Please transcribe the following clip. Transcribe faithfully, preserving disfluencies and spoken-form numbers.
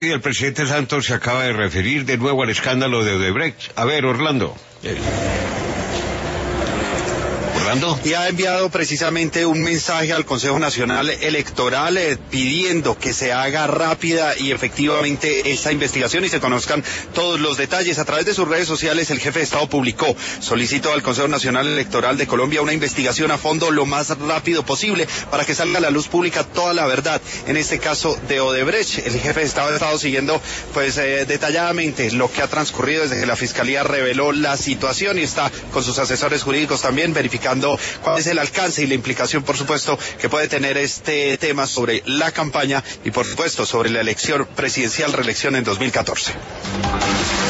Y el presidente Santos se acaba de referir de nuevo al escándalo de Odebrecht. A ver, Orlando. Eh. Orlando. Y ha enviado precisamente un mensaje al Consejo Nacional Electoral eh, pidiendo que se haga rápida y efectivamente esta investigación y se conozcan todos los detalles. A través de sus redes sociales, el jefe de Estado publicó: solicitó al Consejo Nacional Electoral de Colombia una investigación a fondo lo más rápido posible para que salga a la luz pública toda la verdad en este caso de Odebrecht. El jefe de Estado ha estado siguiendo pues eh, detalladamente lo que ha transcurrido desde que la Fiscalía reveló la situación y está con sus asesores jurídicos también verificando cuál es el alcance y la implicación, por supuesto, que puede tener este tema sobre la campaña y, por supuesto, sobre la elección presidencial, reelección en dos mil catorce.